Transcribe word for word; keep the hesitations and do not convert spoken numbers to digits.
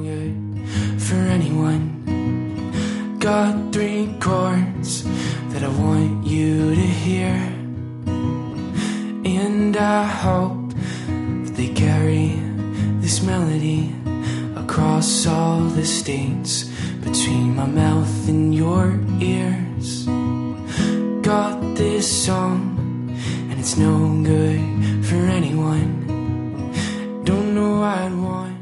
good for anyone. Got three chords that I want you to hear, and I hope that they carry this melody across all the states between my mouth and your ears. Got this song, and it's no good for anyone. Don't know why I'd want